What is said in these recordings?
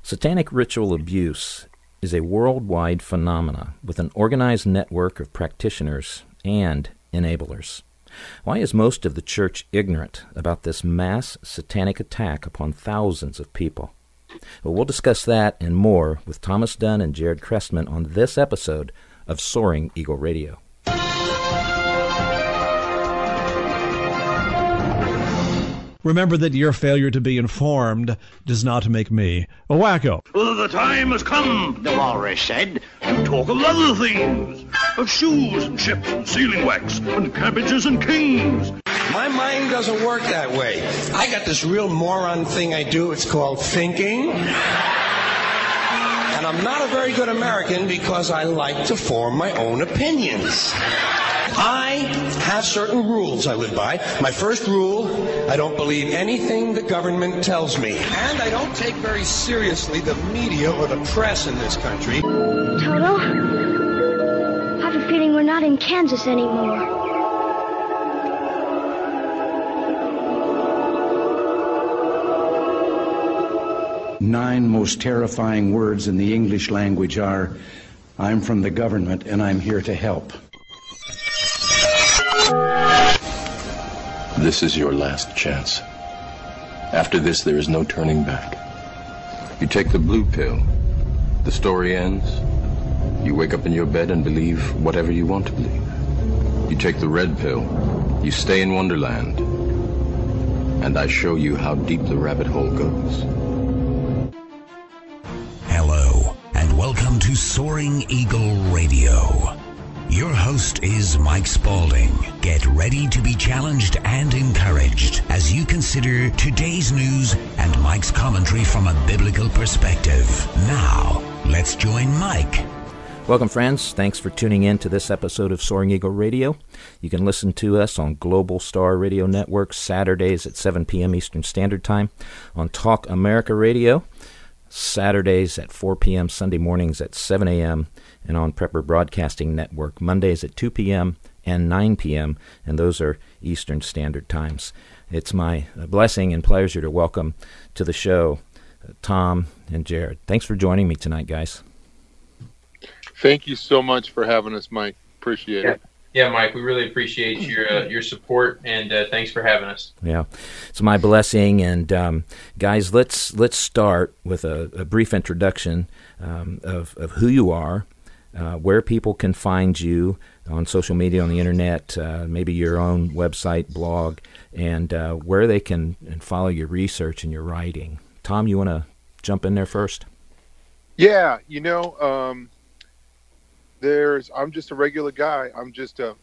Satanic ritual abuse is a worldwide phenomena with an organized network of practitioners and enablers. Why is most of the church ignorant about this mass satanic attack upon thousands of people? Well, we'll discuss that and more with Thomas Dunn and Jared Crestman on this episode of Soaring Eagle Radio. Remember that your failure to be informed does not make me a wacko. Well, the time has come, the walrus said, to talk of other things. Of shoes and ships and sealing wax and cabbages and kings. My mind doesn't work that way. I got this real moron thing I do. It's called thinking. And I'm not a very good American because I like to form my own opinions. I have certain rules I live by. My first rule, I don't believe anything the government tells me. And I don't take very seriously the media or the press in this country. Toto, I have a feeling we're not in Kansas anymore. Nine most terrifying words in the English language are, I'm from the government and I'm here to help. This is your last chance. After this, there is no turning back. You take the blue pill. The story ends. You wake up in your bed and believe whatever you want to believe. You take the red pill. You stay in Wonderland. And I show you how deep the rabbit hole goes. Hello, and welcome to Soaring Eagle Radio. Your host is Mike Spaulding. Get ready to be challenged and encouraged as you consider today's news and Mike's commentary from a biblical perspective. Now, let's join Mike. Welcome, friends. Thanks for tuning in to this episode of Soaring Eagle Radio. You can listen to us on Global Star Radio Network Saturdays at 7 p.m. Eastern Standard Time, on Talk America Radio Saturdays at 4 p.m., Sunday mornings at 7 a.m., and on Prepper Broadcasting Network Mondays at 2 p.m. and 9 p.m., and those are Eastern Standard Times. It's my blessing and pleasure to welcome to the show Tom and Jared. Thanks for joining me tonight, guys. Thank you so much for having us, Mike. Appreciate it. Yeah, Mike, we really appreciate your support, and thanks for having us. Yeah, it's my blessing, and guys, let's start with a brief introduction of who you are, where people can find you on social media, on the internet, maybe your own website, blog, and where they can follow your research and your writing. Tom, you want to jump in there first? Yeah, I'm just a regular guy. I'm just a,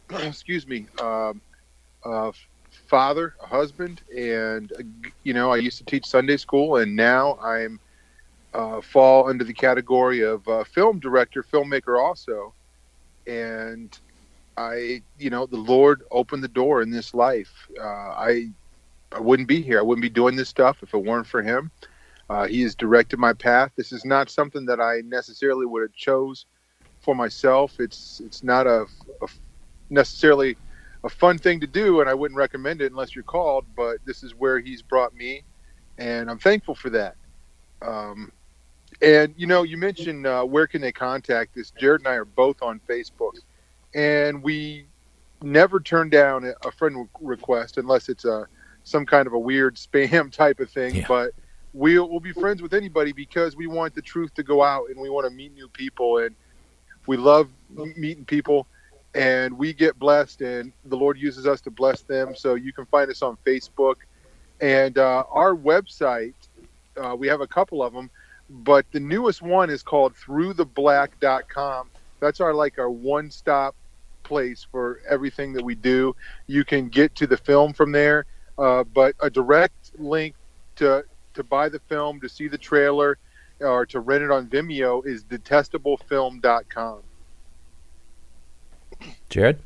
father, a husband, and, I used to teach Sunday school, and now I'm fall under the category of film director, filmmaker also. And the Lord opened the door in this life. I wouldn't be here. I wouldn't be doing this stuff if it weren't for him. He has directed my path. This is not something that I necessarily would have chose for myself. It's not a necessarily a fun thing to do, and I wouldn't recommend it unless you're called, but this is where he's brought me, and I'm thankful for that. And you mentioned where can they contact us. Jared and I are both on Facebook, and we never turn down a friend request unless it's some kind of a weird spam type of thing. Yeah. But we'll be friends with anybody because we want the truth to go out, and we want to meet new people, and we love meeting people, and we get blessed, and the Lord uses us to bless them. So you can find us on Facebook, and our website, we have a couple of them, but the newest one is called throughtheblack.com. That's our one-stop place for everything that we do. You can get to the film from there, but a direct link to buy the film, to see the trailer, or to rent it on Vimeo is detestablefilm.com. Jared?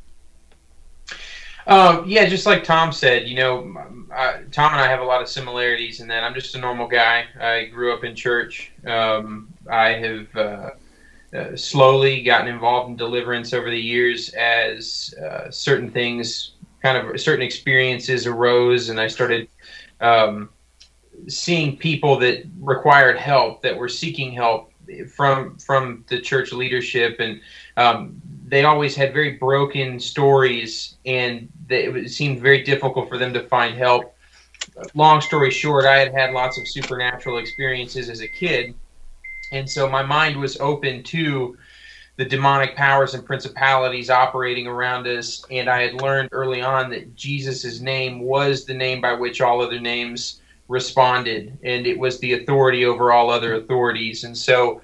Just like Tom said, Tom and I have a lot of similarities in that I'm just a normal guy. I grew up in church. I have slowly gotten involved in deliverance over the years as certain things, certain experiences arose, and I started seeing people that required help, that were seeking help from the church leadership, and they always had very broken stories, and it seemed very difficult for them to find help. Long story short, I had lots of supernatural experiences as a kid, and so my mind was open to the demonic powers and principalities operating around us, and I had learned early on that Jesus' name was the name by which all other names responded, and it was the authority over all other authorities. And so,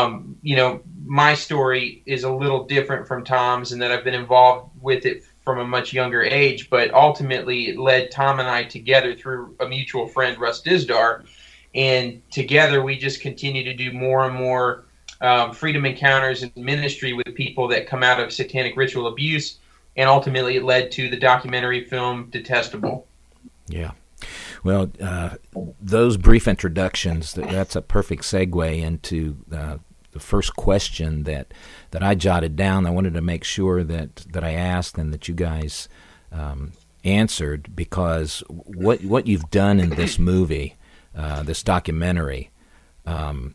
my story is a little different from Tom's, in that I've been involved with it from a much younger age, but ultimately it led Tom and I together through a mutual friend, Russ Dizdar, and together we just continue to do more and more freedom encounters and ministry with people that come out of satanic ritual abuse, and ultimately it led to the documentary film Detestable. Yeah. Well, those brief introductions, that's a perfect segue into the first question that I jotted down. I wanted to make sure that I asked and that you guys answered, because what you've done in this movie, this documentary, well,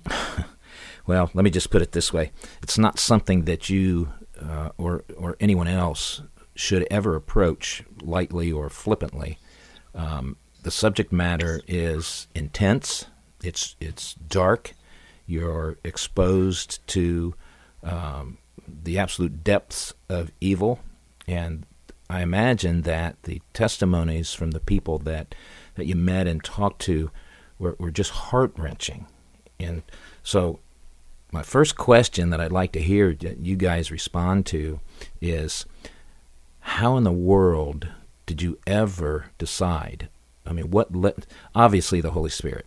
let me just put it this way. It's not something that you or anyone else should ever approach lightly or flippantly. The subject matter is intense. It's dark. You're exposed to the absolute depths of evil, and I imagine that the testimonies from the people that you met and talked to were just heart-wrenching. And so my first question that I'd like to hear you guys respond to is, how in the world did you ever decide? I mean, obviously the Holy Spirit,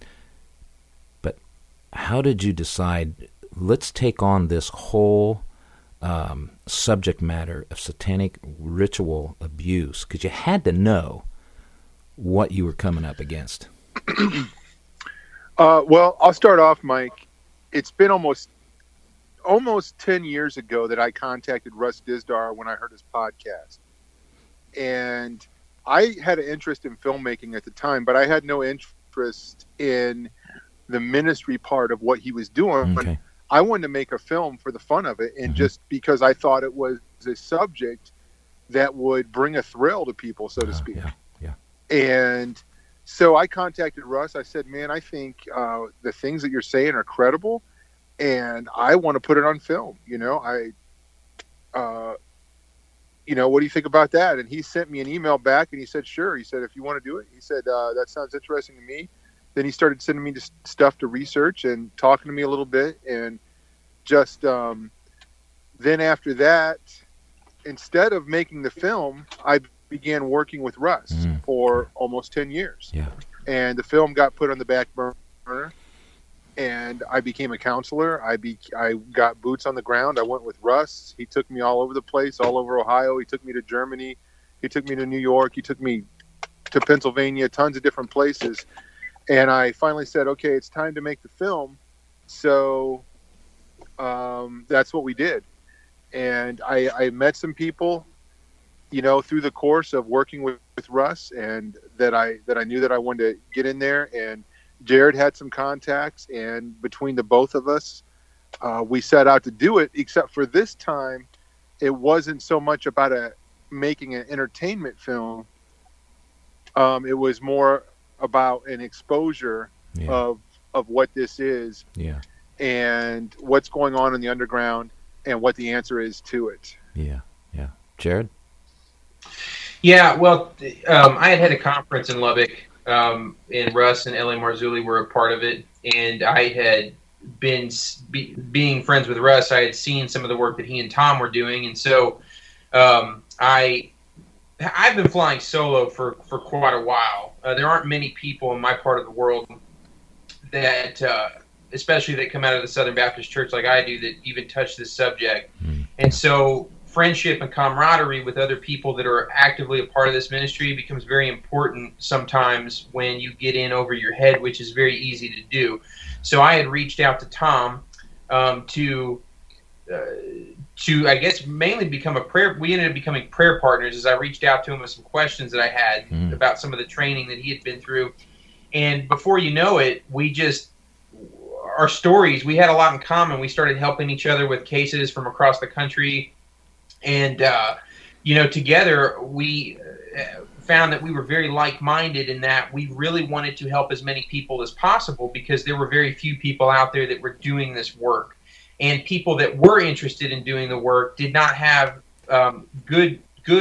but how did you decide, let's take on this whole subject matter of satanic ritual abuse? Because you had to know what you were coming up against. Well, I'll start off, Mike. It's been almost 10 years ago that I contacted Russ Dizdar when I heard his podcast. And I had an interest in filmmaking at the time, but I had no interest in the ministry part of what he was doing. Okay. I wanted to make a film for the fun of it, and just because I thought it was a subject that would bring a thrill to people, so to speak. Yeah. And so I contacted Russ. I said, man, I think the things that you're saying are credible, and I want to put it on film. What do you think about that? And he sent me an email back, and he said, sure. He said, if you want to do it. He said, that sounds interesting to me. Then he started sending me stuff to research and talking to me a little bit. And just then after that, instead of making the film, I began working with Russ for almost 10 years. Yeah. And the film got put on the back burner, and I became a counselor. I got boots on the ground. I went with Russ. He took me all over the place, all over Ohio. He took me to Germany. He took me to New York. He took me to Pennsylvania, tons of different places. And I finally said, okay, it's time to make the film. So that's what we did. And I met some people, through the course of working with Russ, and that I knew that I wanted to get in there. And Jared had some contacts, and between the both of us, we set out to do it, except for this time, it wasn't so much about making an entertainment film. It was more about an exposure of what this is, and what's going on in the underground, and what the answer is to it. Yeah. Jared? Yeah, well, I had a conference in Lubbock, and Russ and L.A. Marzulli were a part of it, and I had been being friends with Russ. I had seen some of the work that he and Tom were doing, and so I've been flying solo for quite a while. There aren't many people in my part of the world that, especially that come out of the Southern Baptist Church like I do, that even touch this subject. And so friendship and camaraderie with other people that are actively a part of this ministry becomes very important sometimes when you get in over your head, which is very easy to do. So I had reached out to Tom to I guess mainly become we ended up becoming prayer partners, as I reached out to him with some questions that I had about some of the training that he had been through. And before you know it, our stories, we had a lot in common. We started helping each other with cases from across the country. And, together we found that we were very like-minded in that we really wanted to help as many people as possible, because there were very few people out there that were doing this work. And people that were interested in doing the work did not have good,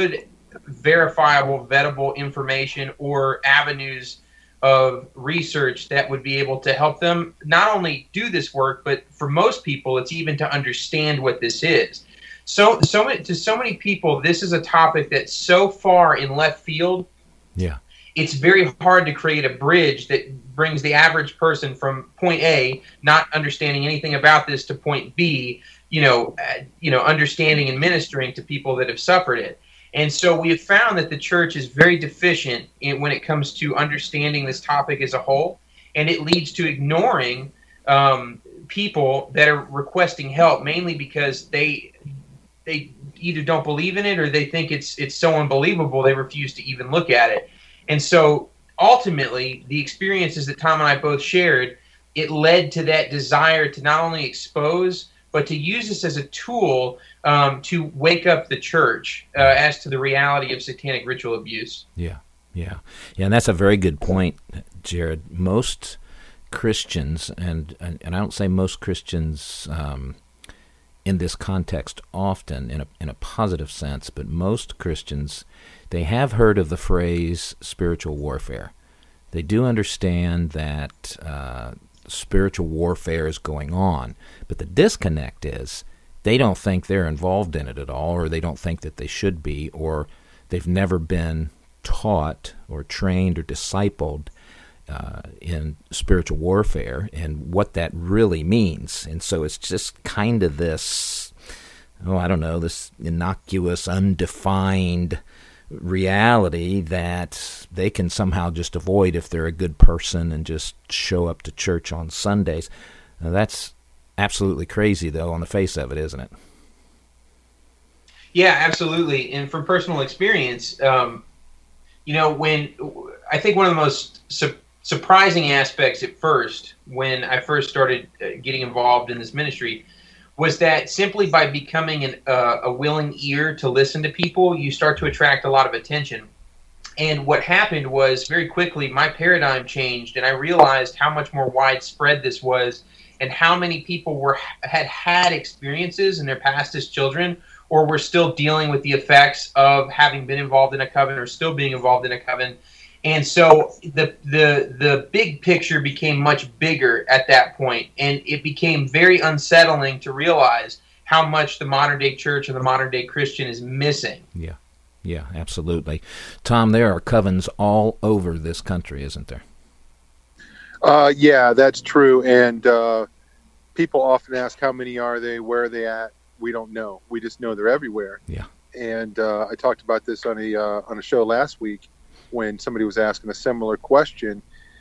verifiable, vettable information or avenues of research that would be able to help them not only do this work, but for most people, it's even to understand what this is. To so many people, this is a topic that's so far in left field. Yeah, it's very hard to create a bridge that brings the average person from point A, not understanding anything about this, to point B, understanding and ministering to people that have suffered it. And so we have found that the church is very deficient when it comes to understanding this topic as a whole, and it leads to ignoring people that are requesting help, mainly because they either don't believe in it or they think it's so unbelievable they refuse to even look at it. And so ultimately, the experiences that Tom and I both shared, it led to that desire to not only expose, but to use this as a tool to wake up the church as to the reality of satanic ritual abuse. Yeah, and that's a very good point, Jared. Most Christians, and I don't say most Christians in this context often in a positive sense, but most Christians, they have heard of the phrase spiritual warfare. They do understand that spiritual warfare is going on, but the disconnect is they don't think they're involved in it at all, or they don't think that they should be, or they've never been taught or trained or discipled in spiritual warfare and what that really means. And so it's just kind of this, this innocuous, undefined reality that they can somehow just avoid if they're a good person and just show up to church on Sundays. Now, that's absolutely crazy, though, on the face of it, isn't it? Yeah, absolutely. And from personal experience, when I think one of the most surprising aspects at first, when I first started getting involved in this ministry, was that simply by becoming a willing ear to listen to people, you start to attract a lot of attention. And what happened was, very quickly, my paradigm changed, and I realized how much more widespread this was, and how many people had experiences in their past as children, or were still dealing with the effects of having been involved in a coven or still being involved in a coven. And so the big picture became much bigger at that point, and it became very unsettling to realize how much the modern-day church and the modern-day Christian is missing. Yeah, absolutely. Tom, there are covens all over this country, isn't there? Yeah, that's true. And people often ask, how many are they? Where are they at? We don't know. We just know they're everywhere. Yeah. And I talked about this on a show last week when somebody was asking a similar question.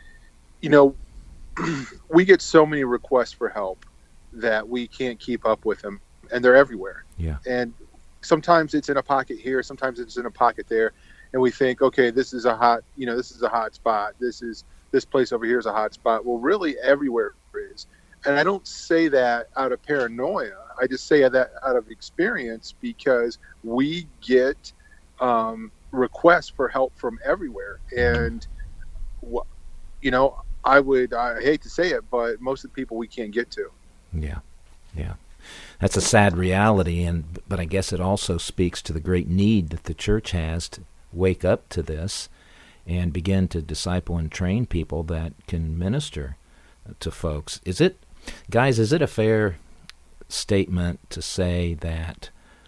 We get so many requests for help that we can't keep up with them, and they're everywhere. Yeah. And sometimes it's in a pocket here, sometimes it's in a pocket there, and we think, okay, this is a hot spot. This place over here is a hot spot. Well, really, everywhere is. And I don't say that out of paranoia. I just say that out of experience, because we get requests for help from everywhere. And, I hate to say it, but most of the people we can't get to. Yeah. That's a sad reality, but I guess it also speaks to the great need that the church has to wake up to this and begin to disciple and train people that can minister to folks. Is it a fair statement to say that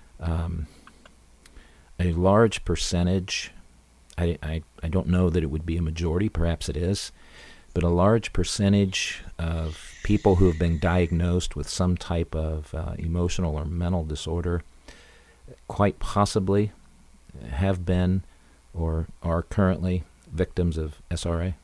a large percentage, I don't know that it would be a majority, perhaps it is, but a large percentage of people who have been diagnosed with some type of emotional or mental disorder quite possibly have been or are currently victims of SRA?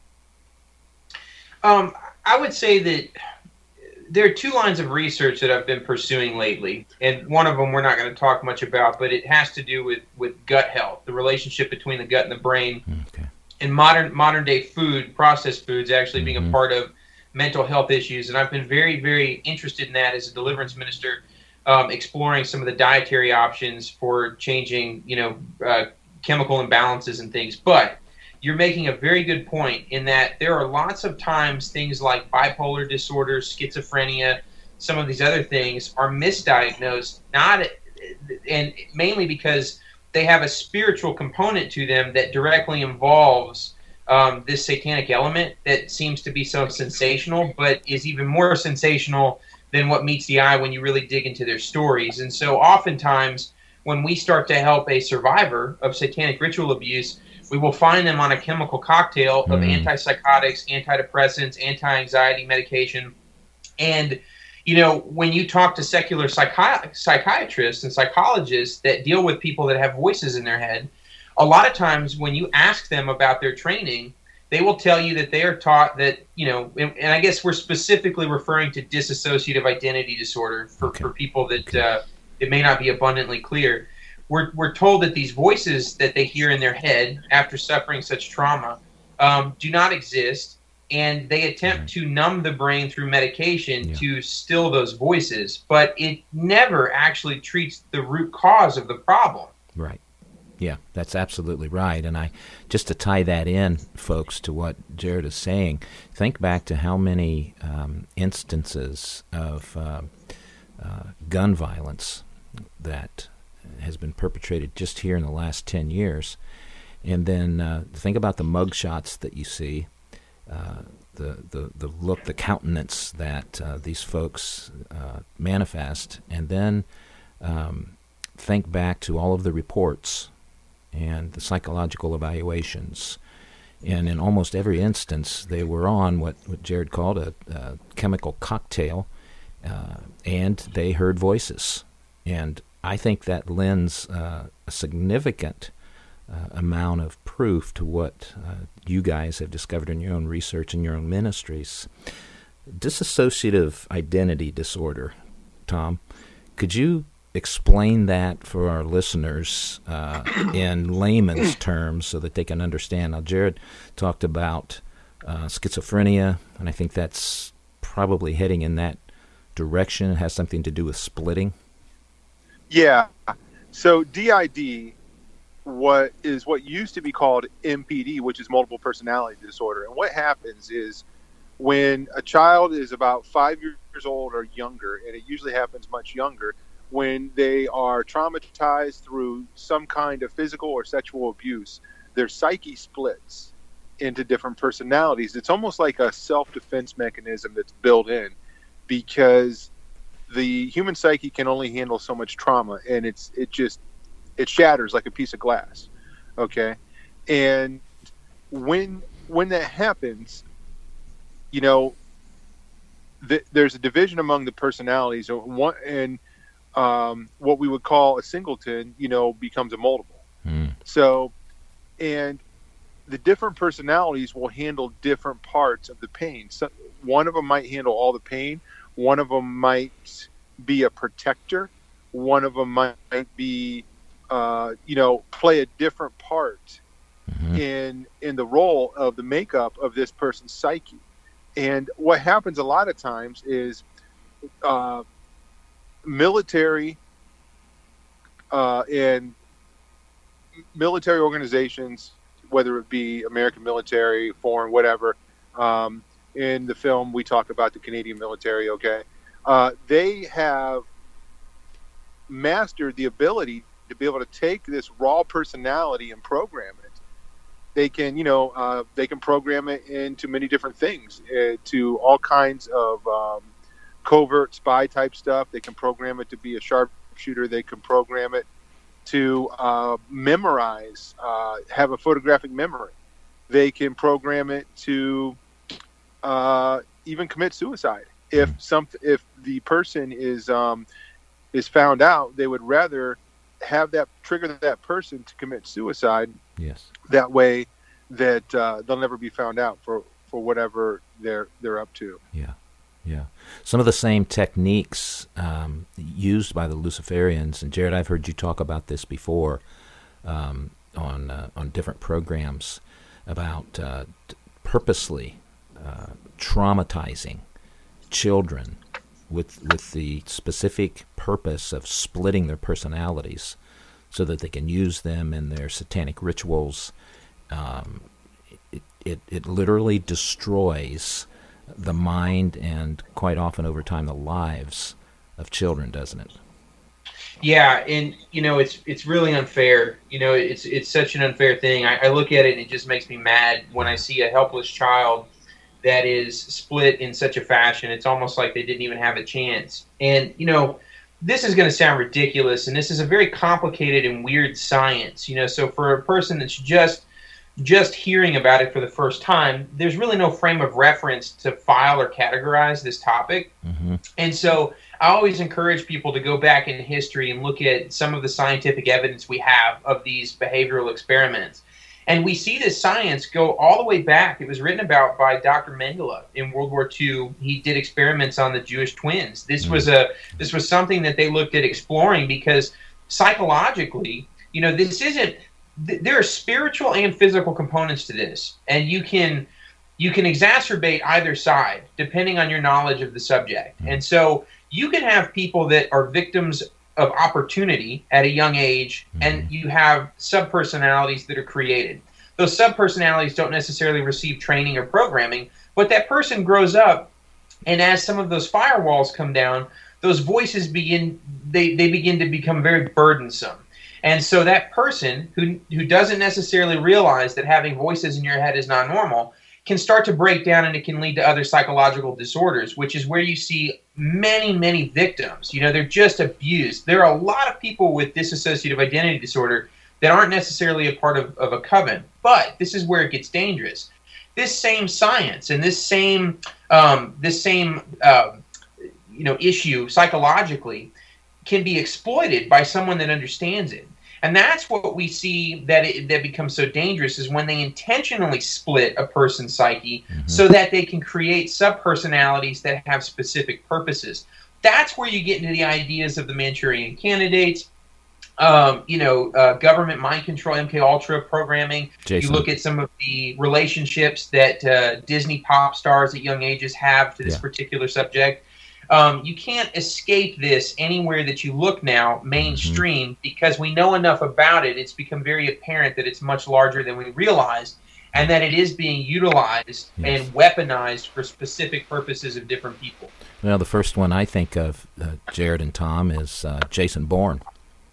I would say that there are two lines of research that I've been pursuing lately, and one of them we're not going to talk much about, but it has to do with gut health, the relationship between the gut and the brain. Okay. and modern day food, processed foods, actually being a part of mental health issues. And I've been very, very interested in that as a deliverance minister, exploring some of the dietary options for changing, chemical imbalances and things. But you're making a very good point in that there are lots of times things like bipolar disorder, schizophrenia, some of these other things are misdiagnosed, and mainly because they have a spiritual component to them that directly involves this satanic element that seems to be so sensational, but is even more sensational than what meets the eye when you really dig into their stories. And so oftentimes when we start to help a survivor of satanic ritual abuse, we will find them on a chemical cocktail of antipsychotics, antidepressants, anti-anxiety medication. And, when you talk to secular psychiatrists and psychologists that deal with people that have voices in their head, a lot of times when you ask them about their training, they will tell you that they are taught that, and I guess we're specifically referring to dissociative identity disorder for people that it may not be abundantly clear. We're told that these voices that they hear in their head after suffering such trauma do not exist, and they attempt to numb the brain through medication to still those voices, but it never actually treats the root cause of the problem. Right. Yeah, that's absolutely right. And just to tie that in, folks, to what Jared is saying, think back to how many instances of gun violence that has been perpetrated just here in the last 10 years. And then think about the mugshots that you see, the look, the countenance that these folks manifest, and then think back to all of the reports and the psychological evaluations. And in almost every instance, they were on what Jared called a chemical cocktail, and they heard voices. And I think that lends a significant amount of proof to what you guys have discovered in your own research and your own ministries. Dissociative identity disorder, Tom, could you explain that for our listeners in layman's terms so that they can understand? Now, Jared talked about schizophrenia, and I think that's probably heading in that direction. It has something to do with splitting. Yeah. So DID what used to be called MPD, which is multiple personality disorder. And what happens is when a child is about 5 years old or younger, and it usually happens much younger, when they are traumatized through some kind of physical or sexual abuse, their psyche splits into different personalities. It's almost like a self-defense mechanism that's built in, because the human psyche can only handle so much trauma, and it shatters like a piece of glass. Okay. And when that happens, there's a division among the personalities, and what we would call a singleton, becomes a multiple. So, and the different personalities will handle different parts of the pain. So one of them might handle all the pain. One of them might be a protector. One of them might be, play a different part in the role of the makeup of this person's psyche. And what happens a lot of times is military and military organizations, whether it be American military, foreign, whatever. In the film, we talk about the Canadian military, okay? They have mastered the ability to be able to take this raw personality and program it. They can, they can program it into many different things, to all kinds of covert spy type stuff. They can program it to be a sharpshooter. They can program it to memorize, have a photographic memory. They can program it to even commit suicide. If the person is found out, they would rather have that trigger that person to commit suicide. Yes. That way, that they'll never be found out for whatever they're up to. Yeah. Yeah. Some of the same techniques used by the Luciferians, and Jared, I've heard you talk about this before on different programs. about purposely traumatizing children with the specific purpose of splitting their personalities so that they can use them in their satanic rituals. It literally destroys the mind and quite often over time the lives of children, doesn't it? Yeah, and it's really unfair. It's such an unfair thing. I look at it and it just makes me mad when I see a helpless child that is split in such a fashion. It's almost like they didn't even have a chance. And this is going to sound ridiculous, and this is a very complicated and weird science. So for a person that's just hearing about it for the first time, there's really no frame of reference to file or categorize this topic. Mm-hmm. And so I always encourage people to go back in history and look at some of the scientific evidence we have of these behavioral experiments. And we see this science go all the way back. It was written about by Dr. Mengele in World War II. He did experiments on the Jewish twins. This was something that they looked at exploring because psychologically, this isn't. There are spiritual and physical components to this, and you can exacerbate either side depending on your knowledge of the subject. Mm-hmm. And so you can have people that are victims of opportunity at a young age, mm-hmm. and you have subpersonalities that are created. Those subpersonalities don't necessarily receive training or programming, but that person grows up, and as some of those firewalls come down, those voices begin to become very burdensome. And so that person who doesn't necessarily realize that having voices in your head is not normal can start to break down, and it can lead to other psychological disorders, which is where you see many, many victims. They're just abused. There are a lot of people with dissociative identity disorder that aren't necessarily a part of a coven, but this is where it gets dangerous. This same science and this same issue psychologically can be exploited by someone that understands it. And that's what we see that becomes so dangerous is when they intentionally split a person's psyche mm-hmm. so that they can create subpersonalities that have specific purposes. That's where you get into the ideas of the Manchurian candidates, government mind control, MKUltra programming. Jason. You look at some of the relationships that Disney pop stars at young ages have to this particular subject. You can't escape this anywhere that you look now, mainstream, mm-hmm. because we know enough about it. It's become very apparent that it's much larger than we realized, and that it is being utilized and weaponized for specific purposes of different people. Well, the first one I think of, Jared and Tom, is Jason Bourne.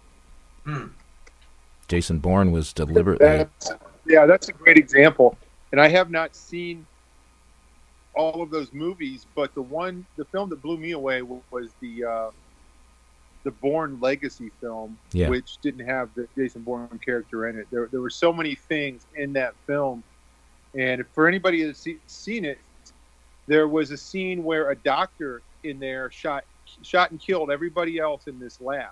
Jason Bourne was deliberately... That's a great example. And I have not seen all of those movies, but the film that blew me away was the Bourne Legacy film, which didn't have the Jason Bourne character in it. There were so many things in that film, and for anybody that's seen it, there was a scene where a doctor in there shot and killed everybody else in this lab,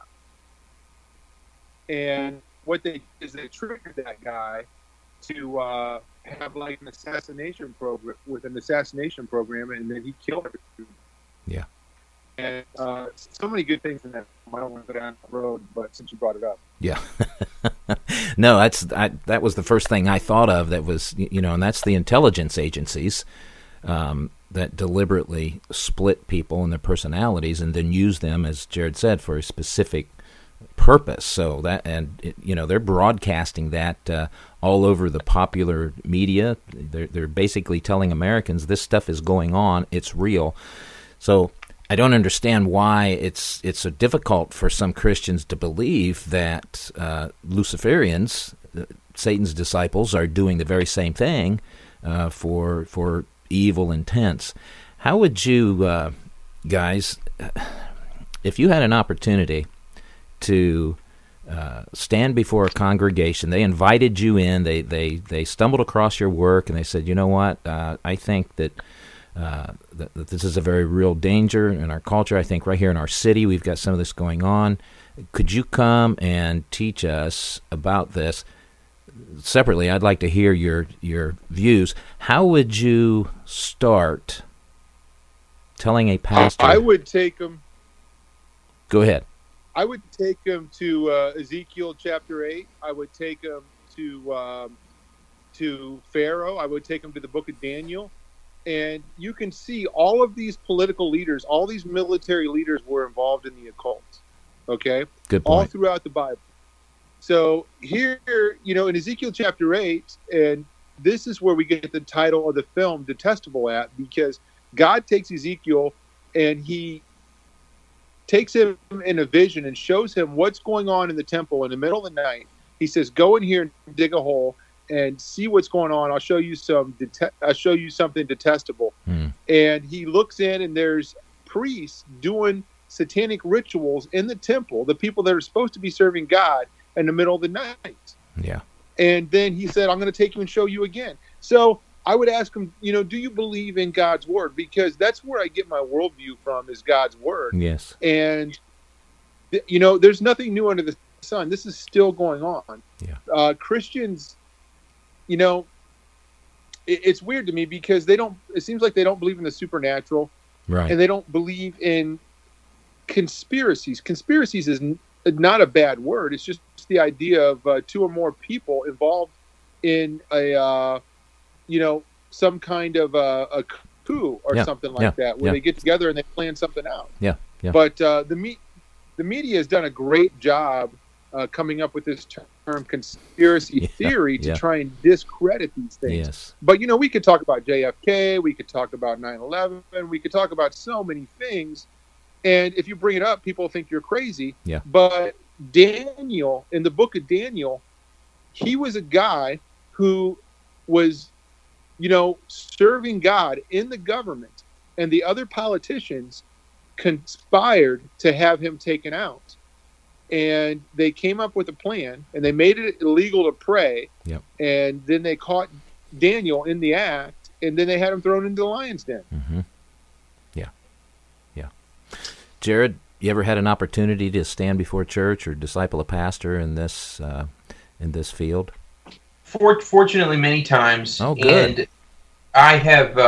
and what they did is they triggered that guy to have like an assassination program, and then he killed everybody. Yeah. And so many good things in that. I don't want to go down the road, but since you brought it up. Yeah. No, that was the first thing I thought of. That was, and that's the intelligence agencies that deliberately split people and their personalities and then use them, as Jared said, for a specific purpose. So they're broadcasting that all over the popular media. They're basically telling Americans this stuff is going on, it's real. So I don't understand why it's so difficult for some Christians to believe that Luciferians, Satan's disciples, are doing the very same thing for evil intents. How would you guys, if you had an opportunity to stand before a congregation, they invited you in, they stumbled across your work, and they said, you know what, I think that this is a very real danger in our culture. I think right here in our city we've got some of this going on. Could you come and teach us about this? Separately, I'd like to hear your views. How would you start telling a pastor? I would take them. Go ahead. I would take them to Ezekiel chapter 8. I would take them to to Pharaoh. I would take them to the book of Daniel. And you can see all of these political leaders, all these military leaders were involved in the occult. Okay? Good point. All throughout the Bible. So here, in Ezekiel chapter 8, and this is where we get the title of the film, Detestable, at, because God takes Ezekiel and he takes him in a vision and shows him what's going on in the temple in the middle of the night. He says, go in here and dig a hole and see what's going on. I'll show you something detestable. And he looks in, and there's priests doing satanic rituals in the temple, the people that are supposed to be serving God, in the middle of the night. Yeah. And then he said, I'm going to take you and show you again. So I would ask him, do you believe in God's word? Because that's where I get my worldview from, is God's word. Yes. And, there's nothing new under the sun. This is still going on. Yeah. Christians, it's weird to me because it seems like they don't believe in the supernatural. Right. And they don't believe in conspiracies. Conspiracies is not a bad word. It's just the idea of two or more people involved in some kind of a coup or something like that, where they get together and they plan something out. Yeah. Yeah. But the media has done a great job coming up with this term conspiracy theory to try and discredit these things. Yes. But, we could talk about JFK. We could talk about 9/11. We could talk about so many things. And if you bring it up, people think you're crazy. Yeah. But Daniel, in the book of Daniel, he was a guy who was, serving God in the government, and the other politicians conspired to have him taken out. And they came up with a plan, and they made it illegal to pray. Yep. And then they caught Daniel in the act, and then they had him thrown into the lion's den. Mm-hmm. Yeah. Yeah. Jared, you ever had an opportunity to stand before church or disciple a pastor in this field? Fortunately, many times. Oh, good. And I have.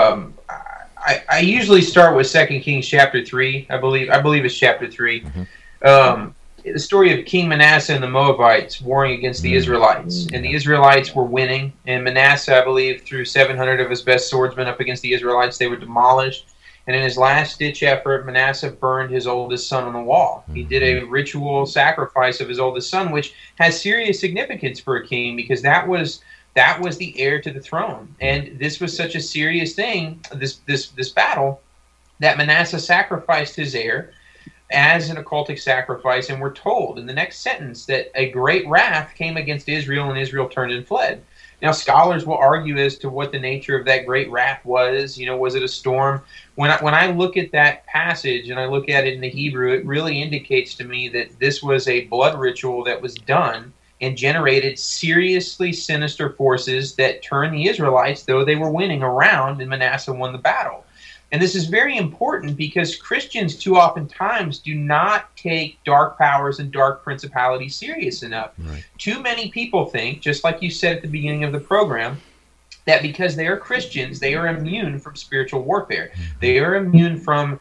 I usually start with 2 Kings chapter 3. I believe it's chapter 3. Mm-hmm. The story of King Manasseh and the Moabites warring against the Israelites. And the Israelites were winning. And Manasseh, I believe, threw 700 of his best swordsmen up against the Israelites. They were demolished. And in his last-ditch effort, Manasseh burned his oldest son on the wall. He did a ritual sacrifice of his oldest son, which has serious significance for a king, because that was the heir to the throne. And this was such a serious thing, this battle, that Manasseh sacrificed his heir as an occultic sacrifice, and we're told in the next sentence that a great wrath came against Israel, and Israel turned and fled. Now, scholars will argue as to what the nature of that great wrath was. Was it a storm? When I look at that passage and I look at it in the Hebrew, it really indicates to me that this was a blood ritual that was done and generated seriously sinister forces that turned the Israelites, though they were winning, around, and Manasseh won the battle. And this is very important because Christians too oftentimes do not take dark powers and dark principalities serious enough. Right. Too many people think, just like you said at the beginning of the program, that because they are Christians, they are immune from spiritual warfare. They are immune from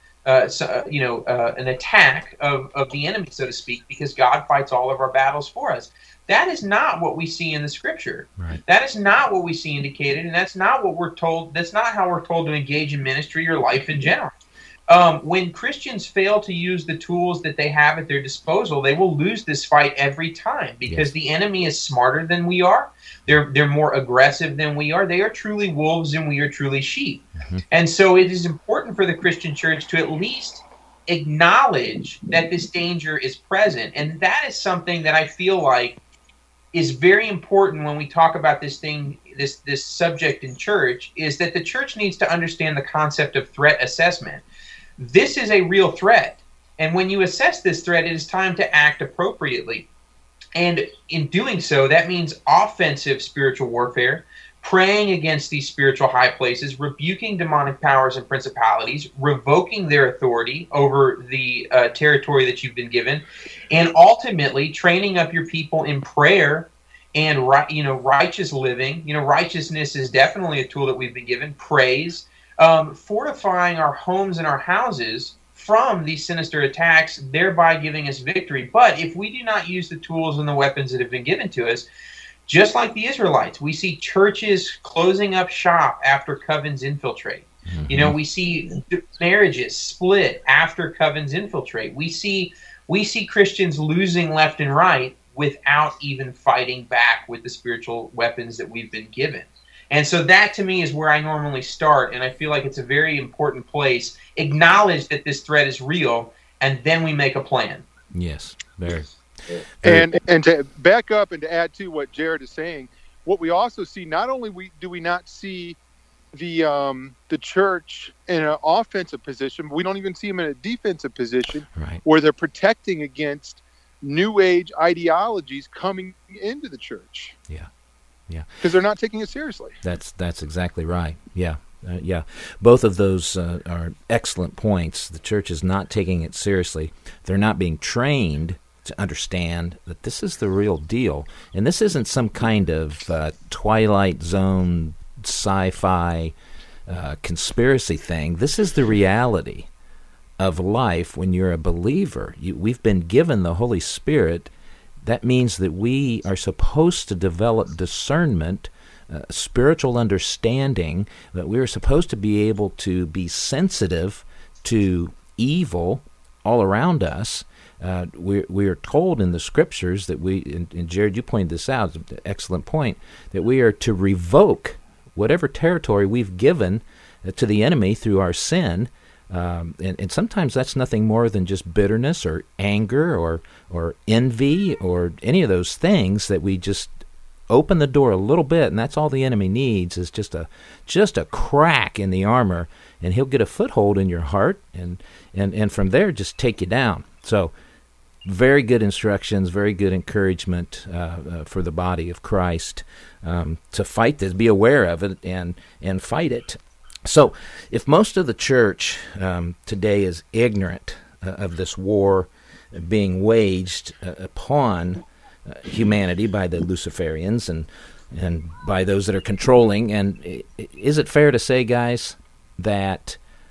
an attack of the enemy, so to speak, because God fights all of our battles for us. That is not what we see in the Scripture. Right. That is not what we see indicated, and that's not what we're told. That's not how we're told to engage in ministry or life in general. When Christians fail to use the tools that they have at their disposal, they will lose this fight every time, because the enemy is smarter than we are. They're more aggressive than we are. They are truly wolves and we are truly sheep. Mm-hmm. And so it is important for the Christian church to at least acknowledge that this danger is present. And that is something that I feel like is very important when we talk about this thing, this subject in church, is that the church needs to understand the concept of threat assessment. This is a real threat. And when you assess this threat, it is time to act appropriately. And in doing so, that means offensive spiritual warfare, praying against these spiritual high places, rebuking demonic powers and principalities, revoking their authority over the territory that you've been given, and ultimately training up your people in prayer and righteous living. Righteousness is definitely a tool that we've been given. Praise, fortifying our homes and our houses from these sinister attacks, thereby giving us victory. But if we do not use the tools and the weapons that have been given to us, Just like the Israelites, we see churches closing up shop after covens infiltrate. Mm-hmm. We see marriages split after covens infiltrate. We see Christians losing left and right without even fighting back with the spiritual weapons that we've been given. And so that, to me, is where I normally start, and I feel like it's a very important place. Acknowledge that this threat is real, and then we make a plan. Yes, very. And to back up and to add to what Jared is saying, what we also see, not only do we not see the church in an offensive position, but we don't even see them in a defensive position, right, where they're protecting against New Age ideologies coming into the church. Yeah, because they're not taking it seriously. That's exactly right. Yeah. Both of those are excellent points. The church is not taking it seriously. They're not being trained to understand that this is the real deal. And this isn't some kind of Twilight Zone sci-fi conspiracy thing. This is the reality of life when you're a believer. We've been given the Holy Spirit. That means that we are supposed to develop discernment, spiritual understanding, that we are supposed to be able to be sensitive to evil all around us. We are told in the Scriptures that and Jared, you pointed this out, it's an excellent point, that we are to revoke whatever territory we've given to the enemy through our sin. And sometimes that's nothing more than just bitterness or anger or envy or any of those things that we just open the door a little bit, and that's all the enemy needs is just a crack in the armor, and he'll get a foothold in your heart, and from there just take you down. So very good instructions, very good encouragement for the body of Christ to fight this, be aware of it, and fight it. So if most of the church today is ignorant of this war being waged upon humanity by the Luciferians and by those that are controlling, and is it fair to say, guys, that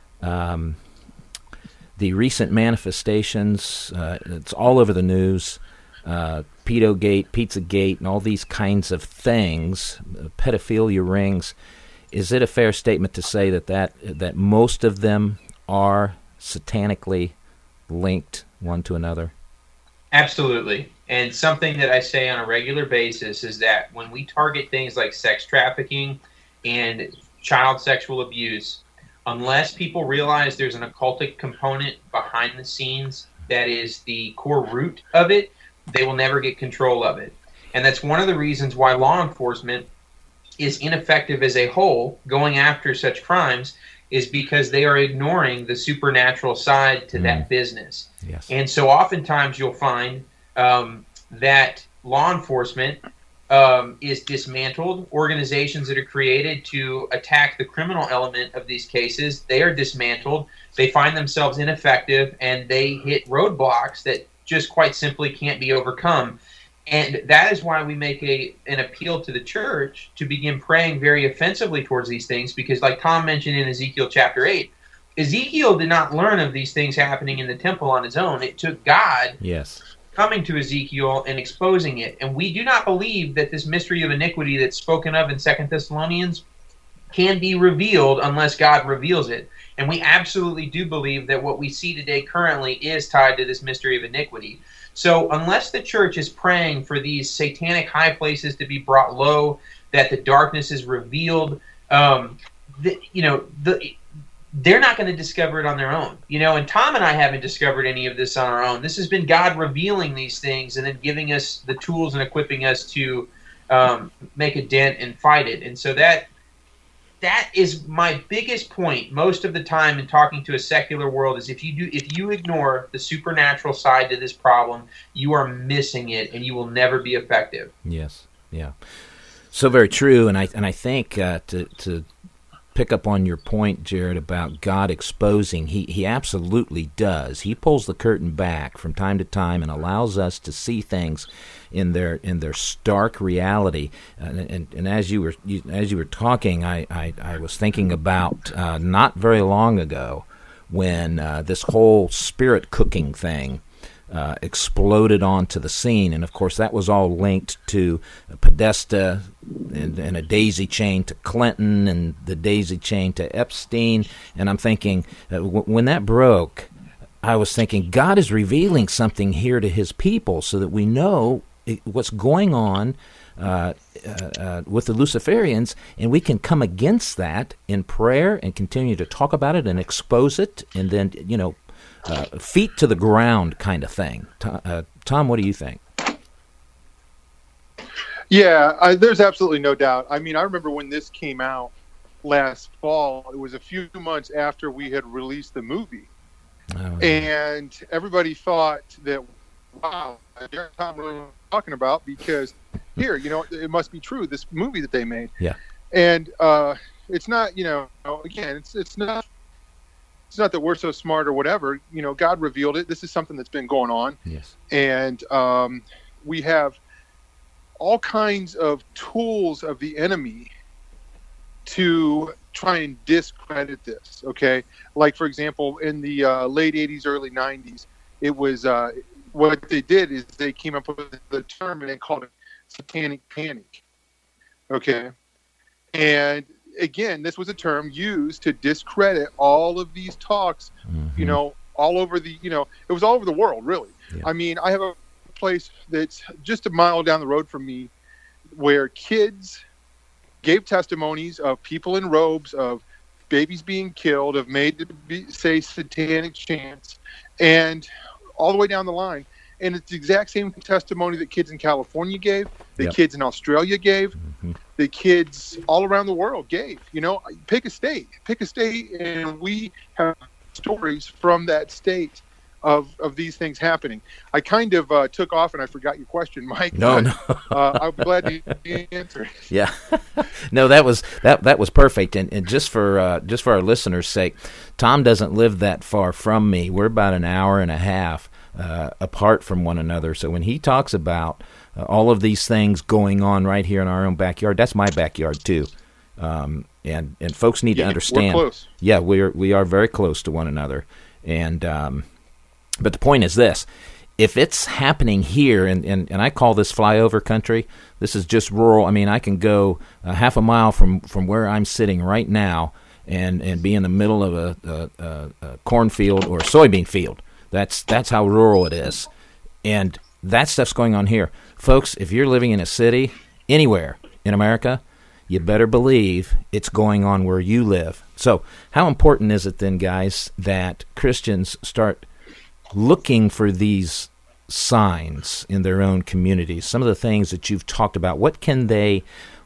the recent manifestations, it's all over the news, Pedogate, Pizzagate, and all these kinds of things, pedophilia rings, is it a fair statement to say that most of them are satanically linked one to another? Absolutely. And something that I say on a regular basis is that when we target things like sex trafficking and child sexual abuse, unless people realize there's an occultic component behind the scenes that is the core root of it, they will never get control of it. And that's one of the reasons why law enforcement is ineffective as a whole going after such crimes, is because they are ignoring the supernatural side to that business. Yes. And so oftentimes you'll find that law enforcement is dismantled. Organizations that are created to attack the criminal element of these cases, they are dismantled. They find themselves ineffective, and they hit roadblocks that just quite simply can't be overcome. And that is why we make an appeal to the church to begin praying very offensively towards these things, because like Tom mentioned in Ezekiel chapter 8, Ezekiel did not learn of these things happening in the temple on his own. It took God coming to Ezekiel and exposing it. And we do not believe that this mystery of iniquity that's spoken of in 2 Thessalonians can be revealed unless God reveals it. And we absolutely do believe that what we see today currently is tied to this mystery of iniquity. So unless the church is praying for these satanic high places to be brought low, that the darkness is revealed, they're not going to discover it on their own. And Tom and I haven't discovered any of this on our own. This has been God revealing these things and then giving us the tools and equipping us to make a dent and fight it. And so that is my biggest point most of the time in talking to a secular world, is if you ignore the supernatural side to this problem, you are missing it, and you will never be effective. Yes, yeah, so very true. And I think to pick up on your point, Jared, about God exposing, he absolutely does. He pulls the curtain back from time to time and allows us to see things in their stark reality. And as you were talking, I was thinking about not very long ago when this whole spirit cooking thing exploded onto the scene. And, of course, that was all linked to Podesta and a daisy chain to Clinton and the daisy chain to Epstein. And I'm thinking, when that broke, I was thinking, God is revealing something here to his people so that we know what's going on with the Luciferians, and we can come against that in prayer and continue to talk about it and expose it, and then, feet to the ground kind of thing. Tom, what do you think? Yeah, there's absolutely no doubt. I mean, I remember when this came out last fall, it was a few months after we had released the movie. Oh, yeah. And everybody thought that, wow, Darren Tom really was talking about, because here, it must be true, this movie that they made. Yeah. And it's not, again, it's not that we're so smart or whatever. God revealed it. This is something that's been going on. Yes. And we have all kinds of tools of the enemy to try and discredit this, okay? Like, for example, in the late 80s, early 90s, it was, what they did is they came up with the term and they called it satanic panic, okay? And again, this was a term used to discredit all of these talks, all over the, it was all over the world, really. Yeah. I mean, I have a place that's just a mile down the road from me where kids gave testimonies of people in robes, of babies being killed, of made to say satanic chants, and all the way down the line. And it's the exact same testimony that kids in California gave, the kids in Australia gave, the kids all around the world gave. Pick a state, and we have stories from that state of these things happening. I kind of took off and I forgot your question, Mike. No. I'm glad you answered. Yeah. No, that was perfect. And just for our listeners' sake, Tom doesn't live that far from me. We're about an hour and a half apart from one another. So when he talks about all of these things going on right here in our own backyard, that's my backyard too. And folks need to understand. We're close. Yeah, we are very close to one another. And but the point is this: if it's happening here, and I call this flyover country, this is just rural. I mean, I can go half a mile from where I'm sitting right now and be in the middle of a cornfield or a soybean field. That's how rural it is. And that stuff's going on here. Folks, if you're living in a city, anywhere in America, you better believe it's going on where you live. So how important is it then, guys, that Christians start looking for these signs in their own communities? Some of the things that you've talked about, what can they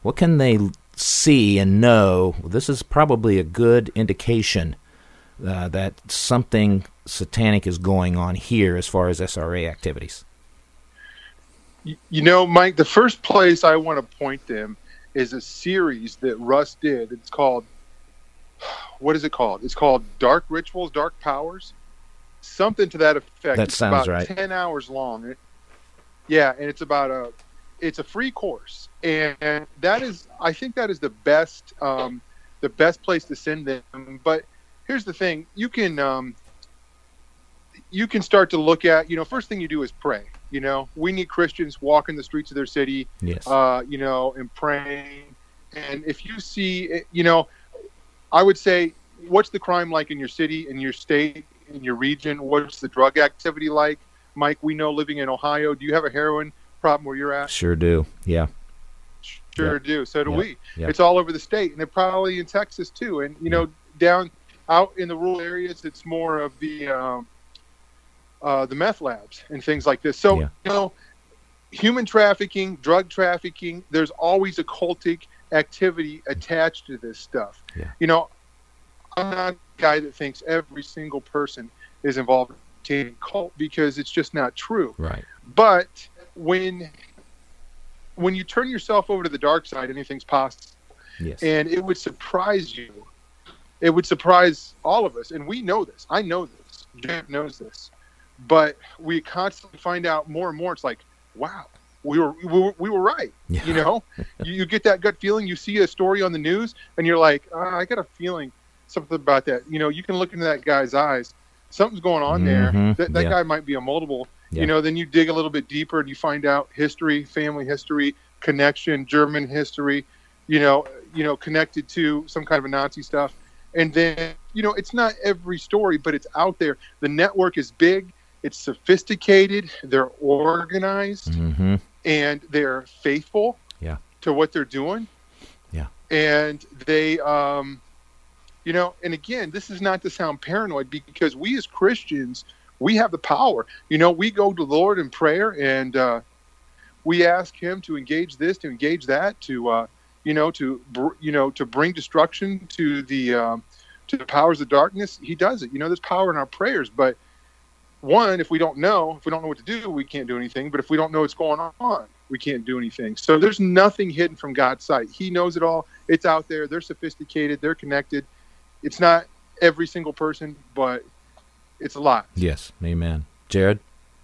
see and know? This is probably a good indication that something satanic is going on here as far as SRA activities. Mike, the first place I want to point them is a series that Russ did. It's called, what is it called? It's called Dark Rituals, Dark Powers. Something to that effect. That sounds right. 10 hours long. Yeah, and it's a free course. And I think that is the best place to send them. But here's the thing. You can start to look at, first thing you do is pray. We need Christians walking the streets of their city, yes. And praying. And if you see, I would say, what's the crime like in your city, in your state, in your region? What's the drug activity like? Mike, we know living in Ohio, do you have a heroin problem where you're at? Sure do, yeah. Sure do. So do we. Yep. It's all over the state, and they're probably in Texas too. And, down out in the rural areas, it's more of the meth labs and things like this. So, human trafficking, drug trafficking, there's always occultic activity attached to this stuff. Yeah. I'm not a guy that thinks every single person is involved in a cult, because it's just not true. Right. But when you turn yourself over to the dark side, anything's possible. Yes. And it would surprise you. It would surprise all of us. And we know this. I know this. Jeff knows this. But we constantly find out more and more. It's like, wow, we were right. Yeah. You get that gut feeling. You see a story on the news, and you're like, I got a feeling something about that. You can look into that guy's eyes. something's going on there. Mm-hmm. That guy might be a multiple. You know, then you dig a little bit deeper and you find out history, family history, connection, German history, you know, connected to some kind of a Nazi stuff. And then, you know, it's not every story, but it's out there. The network is big. It's sophisticated. They're organized, and they're faithful to what they're doing. Yeah. And they, you know, and again, this is not to sound paranoid, because we as Christians, we have the power. You know, we go to the Lord in prayer, and we ask Him to engage this, to engage that, to to bring destruction to the powers of darkness. He does it. You know, there's power in our prayers. But one, if we don't know what to do, we can't do anything. But if we don't know what's going on, we can't do anything. So there's nothing hidden from God's sight. He knows it all. It's out there. They're sophisticated. They're connected. It's not every single person, but it's a lot. Yes. Amen. Jared?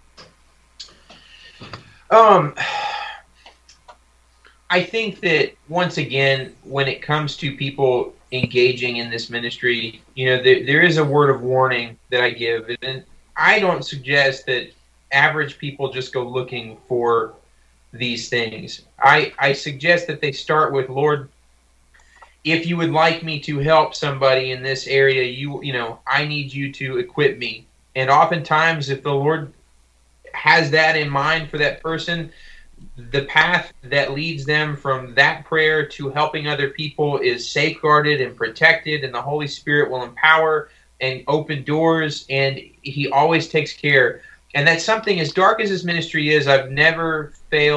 I think that, once again, when it comes to people engaging in this ministry, you know, there is a word of warning that I give. And I don't suggest that average people just go looking for these things. I suggest that they start with, Lord, if you would like me to help somebody in this area, you know, I need you to equip me. And oftentimes, if the Lord has that in mind for that person, the path that leads them from that prayer to helping other people is safeguarded and protected, and the Holy Spirit will empower and open doors, and He always takes care. And that's something, as dark as His ministry is, I've never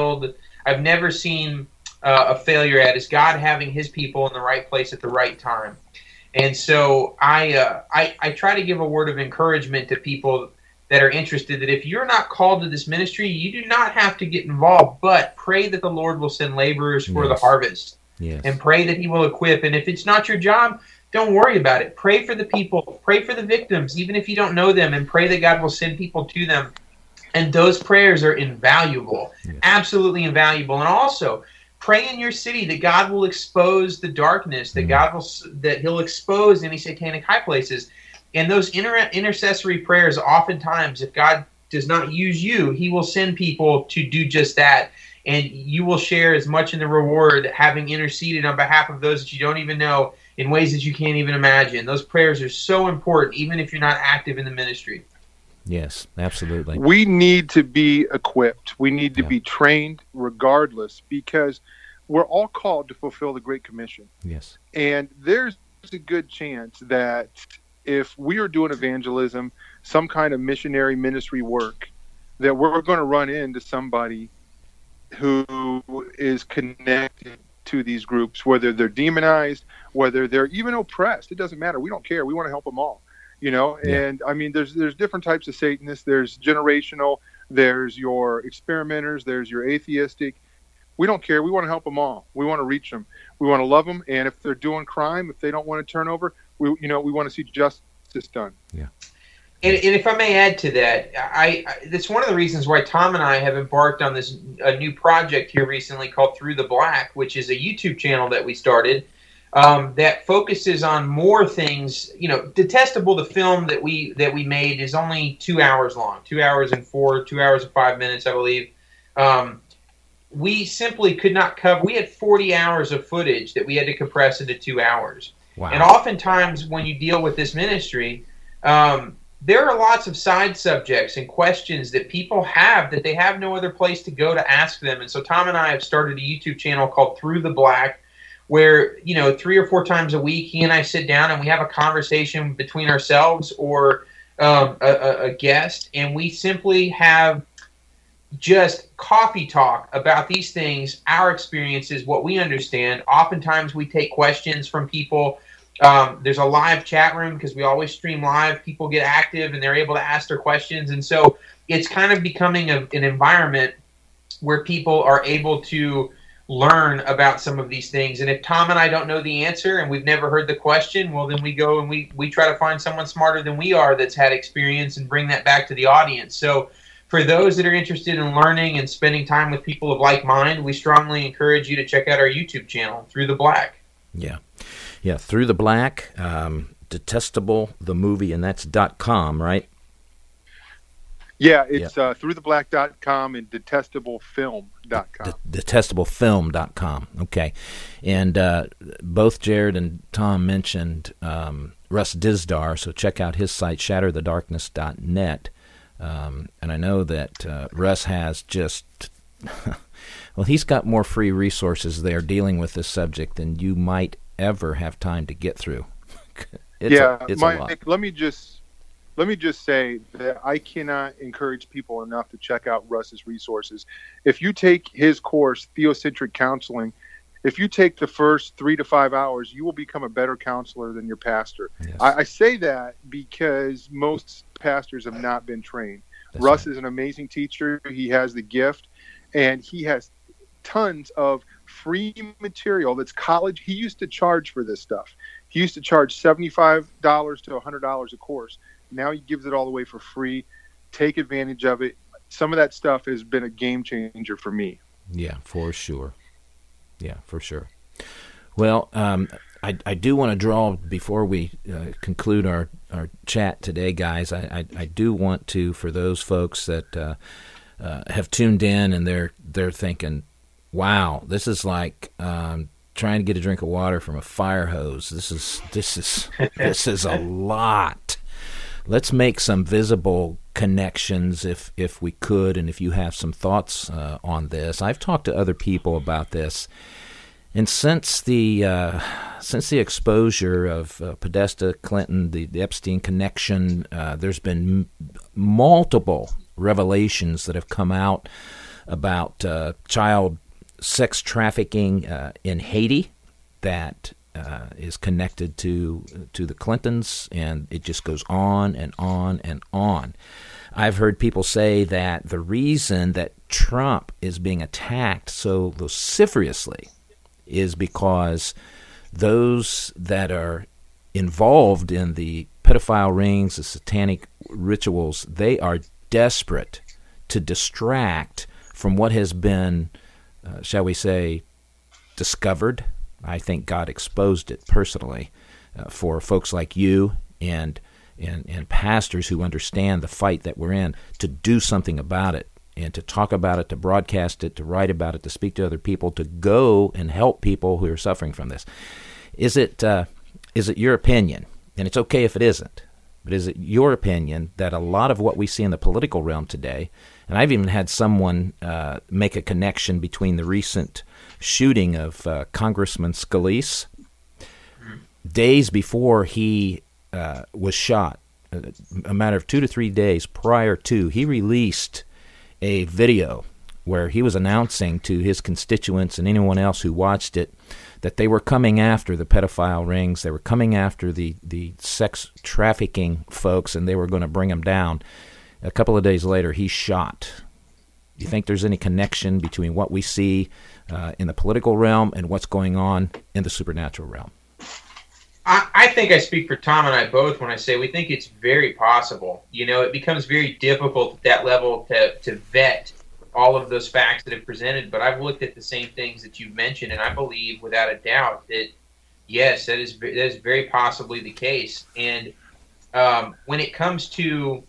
seen a failure at, is God having His people in the right place at the right time. And so I try to give a word of encouragement to people that are interested, that if you're not called to this ministry, you do not have to get involved, but pray that the Lord will send laborers for the harvest. Yes. And pray that He will equip. And if it's not your job, don't worry about it. Pray for the people. Pray for the victims, even if you don't know them, and pray that God will send people to them. And those prayers are invaluable, absolutely invaluable. And also, pray in your city that God will expose the darkness, that He'll expose any satanic high places. And those intercessory prayers, oftentimes, if God does not use you, He will send people to do just that. And you will share as much in the reward, having interceded on behalf of those that you don't even know, in ways that you can't even imagine. Those prayers are so important, even if you're not active in the ministry. Yes, absolutely. We need to be equipped. We need to be trained regardless, because we're all called to fulfill the Great Commission. Yes. And there's a good chance that if we are doing evangelism, some kind of missionary ministry work, that we're going to run into somebody who is connected to these groups, whether they're demonized, whether they're even oppressed. It doesn't matter. We don't care. We want to help them all, you know? Yeah. And I mean, there's different types of Satanists. There's generational, there's your experimenters, there's your atheistic. We don't care. We want to help them all. We want to reach them. We want to love them. And if they're doing crime, if they don't want to turn over, we want to see justice done. Yeah. And if I may add to that, that's one of the reasons why Tom and I have embarked on a new project here recently called Through the Black, which is a YouTube channel that we started that focuses on more things. You know, Detestable, the film that we made, is only 2 hours long, 2 hours and 2 hours and 5 minutes, I believe. We simply could not cover. We had 40 hours of footage that we had to compress into 2 hours. Wow. And oftentimes when you deal with this ministry, there are lots of side subjects and questions that people have that they have no other place to go to ask them. And so Tom and I have started a YouTube channel called Through the Black, where, 3 or 4 times a week, he and I sit down and we have a conversation between ourselves or a guest, and we simply have just coffee talk about these things, our experiences, what we understand. Oftentimes we take questions from people. There's a live chat room because we always stream live. People get active and they're able to ask their questions. And so it's kind of becoming an environment where people are able to learn about some of these things. And if Tom and I don't know the answer and we've never heard the question, well, then we go and we try to find someone smarter than we are that's had experience and bring that back to the audience. So for those that are interested in learning and spending time with people of like mind, we strongly encourage you to check out our YouTube channel, Through the Black. Yeah. Yeah, Through the Black. Detestable the movie, and that's .com, right? Yeah, it's throughtheblack.com and detestablefilm.com. Detestablefilm.com. Okay. And both Jared and Tom mentioned Russ Dizdar, so check out his site, shatterthedarkness.net. And I know that Russ has just, well, he's got more free resources there dealing with this subject than you might ever have time to get through. It's a lot. Let me just say that I cannot encourage people enough to check out Russ's resources. If you take his course, Theocentric Counseling, if you take the first 3 to 5 hours, you will become a better counselor than your pastor. Yes. I say that because most pastors have not been trained. That's Russ right. is an amazing teacher. He has the gift, and he has tons of free material that's college. He used to charge for this stuff. He used to charge $75 to $100 a course. Now he gives it all away for free. Take advantage of it. Some of that stuff has been a game changer for me. Yeah, for sure. Yeah, for sure. Well, I do want to draw, before we conclude our chat today, guys, I do want to, for those folks that have tuned in and they're thinking, wow, this is like trying to get a drink of water from a fire hose. This is a lot. Let's make some visible connections if we could, and if you have some thoughts on this. I've talked to other people about this, and since the exposure of Podesta, Clinton, the Epstein connection, there's been multiple revelations that have come out about child sex trafficking in Haiti that is connected to the Clintons, and it just goes on and on and on. I've heard people say that the reason that Trump is being attacked so vociferously is because those that are involved in the pedophile rings, the satanic rituals, they are desperate to distract from what has been, shall we say, discovered. I think God exposed it personally for folks like you and pastors who understand the fight that we're in, to do something about it and to talk about it, to broadcast it, to write about it, to speak to other people, to go and help people who are suffering from this. Is it your opinion, and it's okay if it isn't, but is it your opinion that a lot of what we see in the political realm today, and I've even had someone make a connection between the recent shooting of Congressman Scalise, days before he was shot, a matter of 2 to 3 days prior to, he released a video where he was announcing to his constituents and anyone else who watched it that they were coming after the pedophile rings, they were coming after the sex trafficking folks, and they were going to bring them down. A couple of days later, he's shot. Do you think there's any connection between what we see in the political realm and what's going on in the supernatural realm? I think I speak for Tom and I both when I say we think it's very possible. You know, it becomes very difficult at that level to vet all of those facts that are presented, but I've looked at the same things that you've mentioned, and I believe without a doubt that, yes, that is very possibly the case. And when it comes to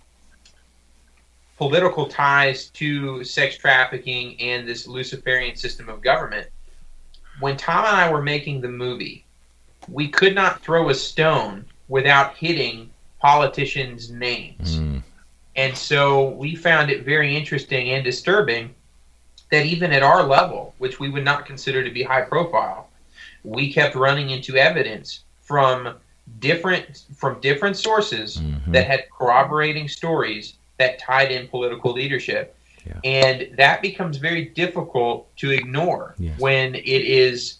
political ties to sex trafficking and this Luciferian system of government, when Tom and I were making the movie, we could not throw a stone without hitting politicians' names. And so we found it very interesting and disturbing that even at our level, which we would not consider to be high profile, we kept running into evidence from different sources that had corroborating stories that tied in political leadership. Yeah. And that becomes very difficult to ignore when it is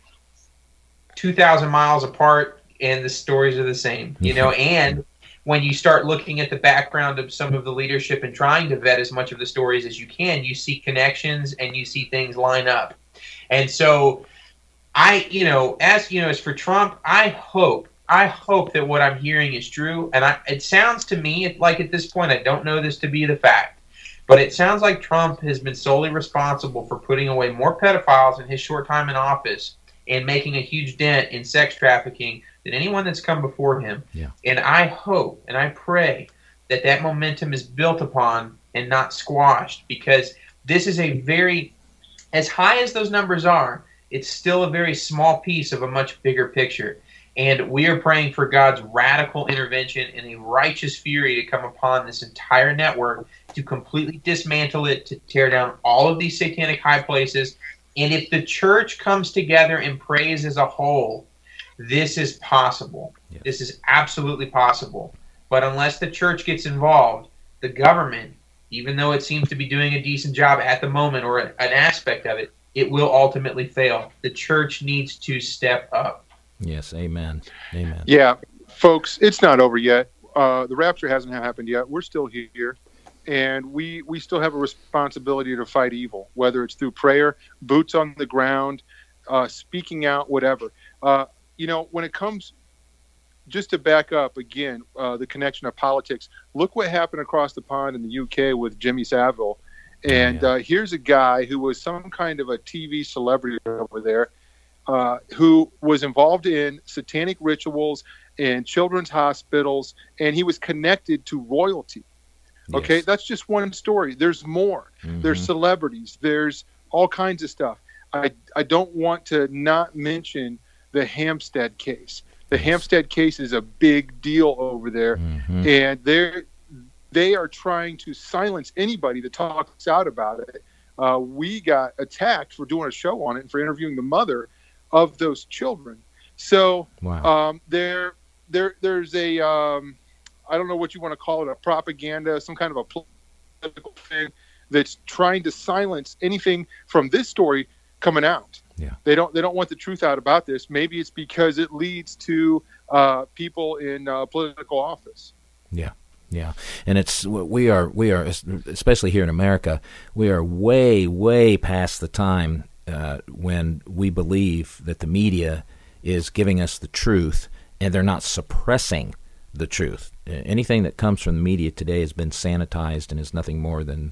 2,000 miles apart and the stories are the same, you know, and when you start looking at the background of some of the leadership and trying to vet as much of the stories as you can, you see connections and you see things line up. And so as for Trump, I hope that what I'm hearing is true. And it sounds to me like at this point, I don't know this to be the fact, but it sounds like Trump has been solely responsible for putting away more pedophiles in his short time in office and making a huge dent in sex trafficking than anyone that's come before him. Yeah. And I hope and I pray that that momentum is built upon and not squashed, because this is a very, as high as those numbers are, it's still a very small piece of a much bigger picture. And we are praying for God's radical intervention and a righteous fury to come upon this entire network to completely dismantle it, to tear down all of these satanic high places. And if the church comes together and prays as a whole, this is possible. Yes. This is absolutely possible. But unless the church gets involved, the government, even though it seems to be doing a decent job at the moment, or an aspect of it, it will ultimately fail. The church needs to step up. Yes, amen. Amen. Yeah, folks, it's not over yet. The rapture hasn't happened yet. We're still here, and we still have a responsibility to fight evil, whether it's through prayer, boots on the ground, speaking out, whatever. When it comes, just to back up again, the connection of politics, look what happened across the pond in the UK with Jimmy Savile. And here's a guy who was some kind of a TV celebrity over there, who was involved in satanic rituals in children's hospitals, and he was connected to royalty. Yes. Okay, that's just one story. There's more. Mm-hmm. There's celebrities. There's all kinds of stuff. I don't want to not mention the Hampstead case. The Hampstead case is a big deal over there, mm-hmm. and they are trying to silence anybody that talks out about it. We got attacked for doing a show on it and for interviewing the mother of those children. So wow. There's a I don't know what you want to call it, a propaganda, some kind of a political thing that's trying to silence anything from this story coming out. Yeah. They don't want the truth out about this. Maybe it's because it leads to people in political office. Yeah. Yeah, and we are especially here in America, we are way, way past the time when we believe that the media is giving us the truth and they're not suppressing the truth. Anything that comes from the media today has been sanitized and is nothing more than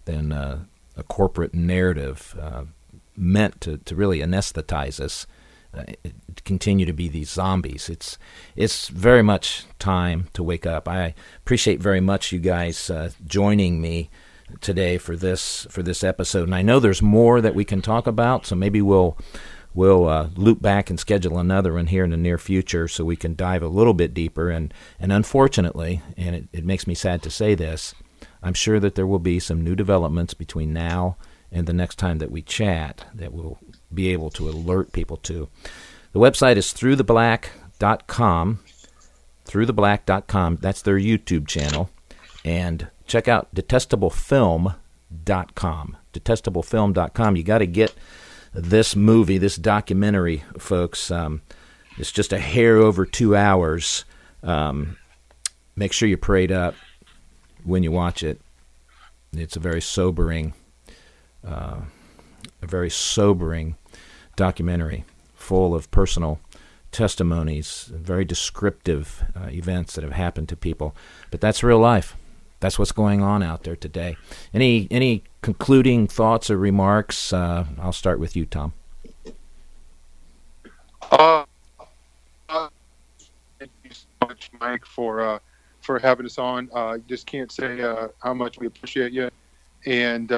a corporate narrative meant to really anesthetize us. Continue to be these zombies. It's very much time to wake up. I appreciate very much you guys joining me today for this episode, and I know there's more that we can talk about. So maybe we'll loop back and schedule another one here in the near future, so we can dive a little bit deeper. And unfortunately, and it makes me sad to say this, I'm sure that there will be some new developments between now and the next time that we chat that we'll be able to alert people to. The website is throughtheblack.com. Throughtheblack.com. That's their YouTube channel. And check out detestablefilm.com. Detestablefilm.com. You got to get this movie, this documentary, folks. It's just a hair over 2 hours. Make sure you prayed up when you watch it. It's a very sobering documentary full of personal testimonies, very descriptive events that have happened to people. But that's real life. That's what's going on out there today. Any concluding thoughts or remarks? I'll start with you, Tom. Thank you so much, Mike, for having us on. Just can't say how much we appreciate you. And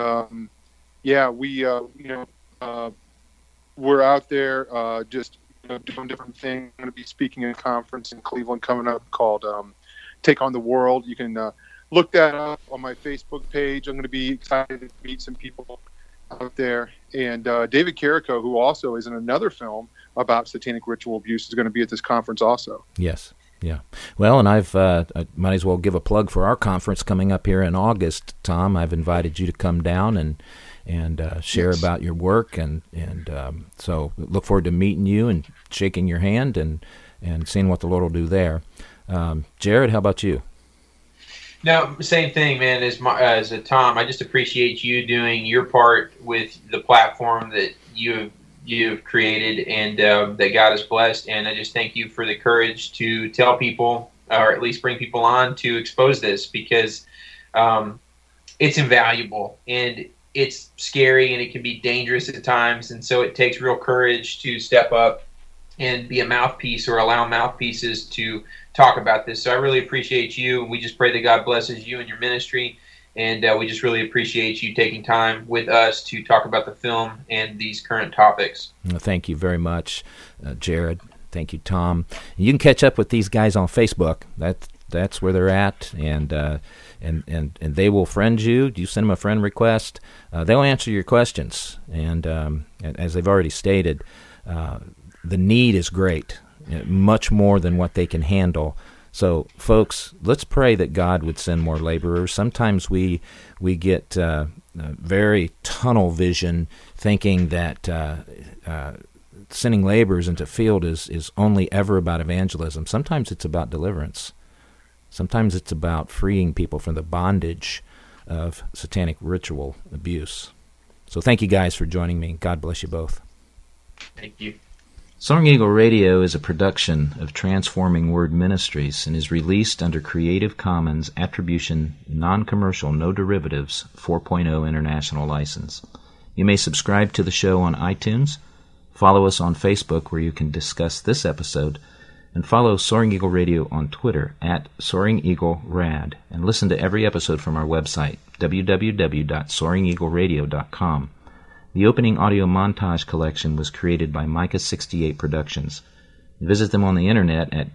we're out there just doing different things. I'm going to be speaking at a conference in Cleveland coming up called Take on the World. You can look that up on my Facebook page. I'm going to be excited to meet some people out there. And David Carrico, who also is in another film about satanic ritual abuse, is going to be at this conference also. Yes. Yeah. Well, and I might as well give a plug for our conference coming up here in August, Tom. I've invited you to come down and share about your work, and so look forward to meeting you and shaking your hand and seeing what the Lord will do there. Jared, how about you? No, same thing, man. As Tom, I just appreciate you doing your part with the platform that you've created and that God has blessed. And I just thank you for the courage to tell people, or at least bring people on to expose this, because it's invaluable. And it's scary and it can be dangerous at times, and so it takes real courage to step up and be a mouthpiece or allow mouthpieces to talk about this. So I really appreciate you. We just pray that God blesses you and your ministry, and we just really appreciate you taking time with us to talk about the film and these current topics. Well, thank you very much, Jared. Thank you, Tom. You can catch up with these guys on Facebook. That's where they're at, and they will friend you. You send them a friend request. They'll answer your questions, and as they've already stated, the need is great, much more than what they can handle. So, folks, let's pray that God would send more laborers. Sometimes we get very tunnel vision, thinking that sending laborers into field is only ever about evangelism. Sometimes it's about deliverance. Sometimes it's about freeing people from the bondage of satanic ritual abuse. So thank you guys for joining me. God bless you both. Thank you. Soaring Eagle Radio is a production of Transforming Word Ministries and is released under Creative Commons Attribution, Non-Commercial, No Derivatives 4.0 International License. You may subscribe to the show on iTunes, follow us on Facebook where you can discuss this episode, and follow Soaring Eagle Radio on Twitter at Soaring Eagle Rad, and listen to every episode from our website, www.soaringeagleradio.com. The opening audio montage collection was created by Micah 68 Productions. Visit them on the internet at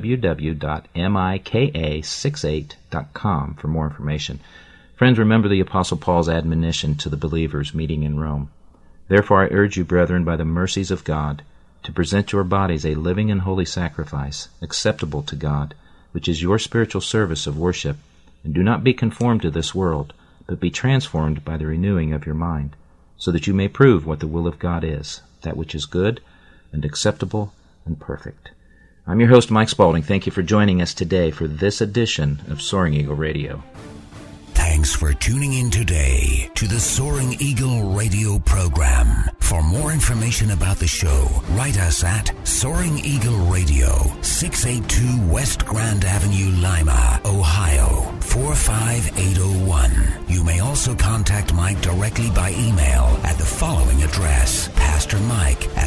www.mika68.com for more information. Friends, remember the Apostle Paul's admonition to the believers meeting in Rome. Therefore I urge you, brethren, by the mercies of God, to present your bodies a living and holy sacrifice, acceptable to God, which is your spiritual service of worship. And do not be conformed to this world, but be transformed by the renewing of your mind, so that you may prove what the will of God is, that which is good and acceptable and perfect. I'm your host, Mike Spaulding. Thank you for joining us today for this edition of Soaring Eagle Radio. Thanks for tuning in today to the Soaring Eagle Radio program. For more information about the show, write us at Soaring Eagle Radio, 682 West Grand Avenue, Lima, Ohio, 45801. You may also contact Mike directly by email at the following address,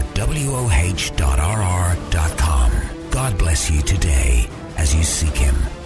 pastormike@woh.rr.com. God bless you today as you seek Him.